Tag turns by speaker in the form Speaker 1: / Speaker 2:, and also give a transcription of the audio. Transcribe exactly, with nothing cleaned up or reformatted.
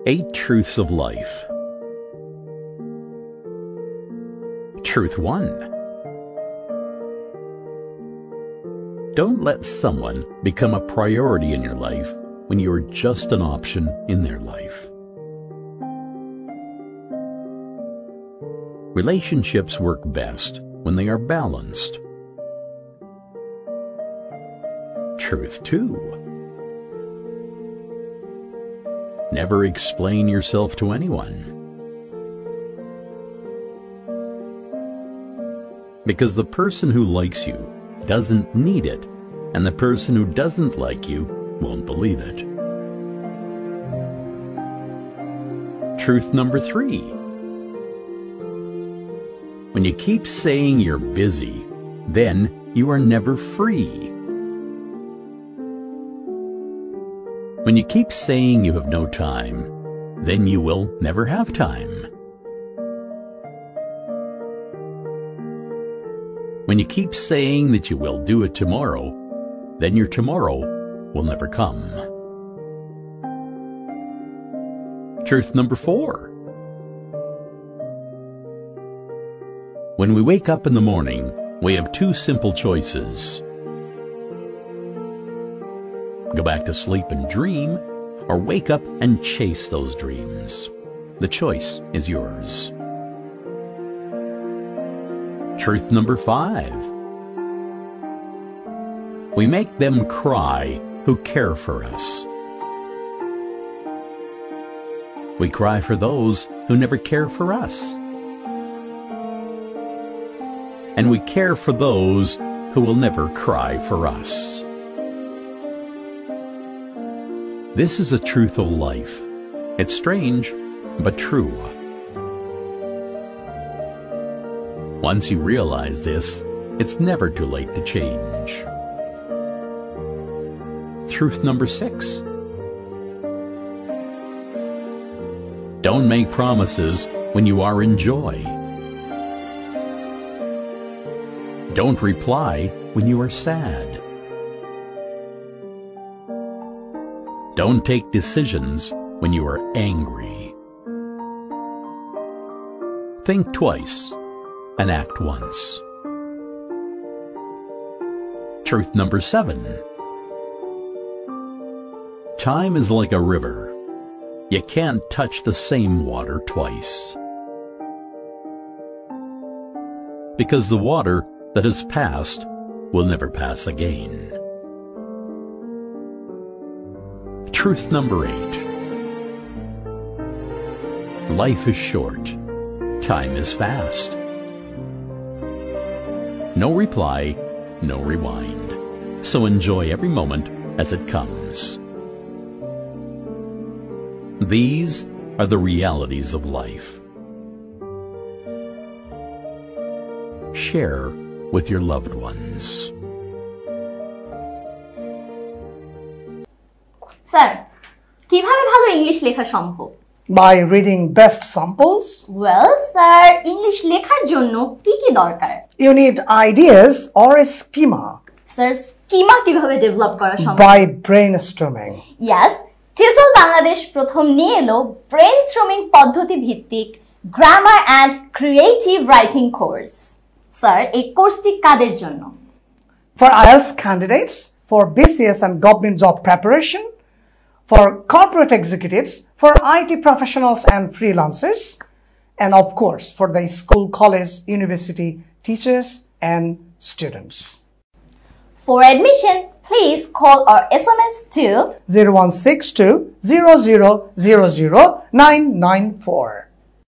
Speaker 1: Eight Truths of Life. Truth one. Don't let someone become a priority in your life when you are just an option in their life. Relationships work best when they are balanced. Truth two. Never explain yourself to anyone, because the person who likes you doesn't need it, and the person who doesn't like you won't believe it. Truth number three. When you keep saying you're busy, then you are never free. When you keep saying you have no time, then you will never have time. When you keep saying that you will do it tomorrow, then your tomorrow will never come. Truth number four. When we wake up in the morning, we have two simple choices. Go back to sleep and dream, or wake up and chase those dreams. The choice is yours. Truth number five. We make them cry who care for us. We cry for those who never care for us. And we care for those who will never cry for us. This is a truth of life. It's strange, but true. Once you realize this, it's never too late to change. Truth number six. Don't make promises when you are in joy. Don't reply when you are sad. Don't take decisions when you are angry. Think twice and act once. Truth number seven. Time is like a river. You can't touch the same water twice, because the water that has passed will never pass again. Truth number eight. Life is short. Time is fast. No reply, no rewind. So enjoy every moment as it comes. These are the realities of life. Share with your loved ones.
Speaker 2: Sir, কিভাবে ভালো English লেখা সম্ভব?
Speaker 3: By reading best samples.
Speaker 2: Well, sir, English লেখার জন্য কি কি দরকার?
Speaker 3: You need ideas or a schema.
Speaker 2: Sir, schema কিভাবে ডেভেলপ করা সম্ভব?
Speaker 3: By brainstorming.
Speaker 2: Yes, TSL Bangladesh প্রথম নিয়ে এলো ব্রেইনস্টর্মিং পদ্ধতি ভিত্তিক grammar and creative writing course. Sir, এই কোর্সটি কাদের জন্য?
Speaker 3: For I E L T S candidates, for B C S and government job preparation, for corporate executives, for I T professionals and freelancers, and of course for the school, college, university teachers and students.
Speaker 2: For admission, please call or S M S to
Speaker 3: zero one six two zero zero zero zero nine nine four.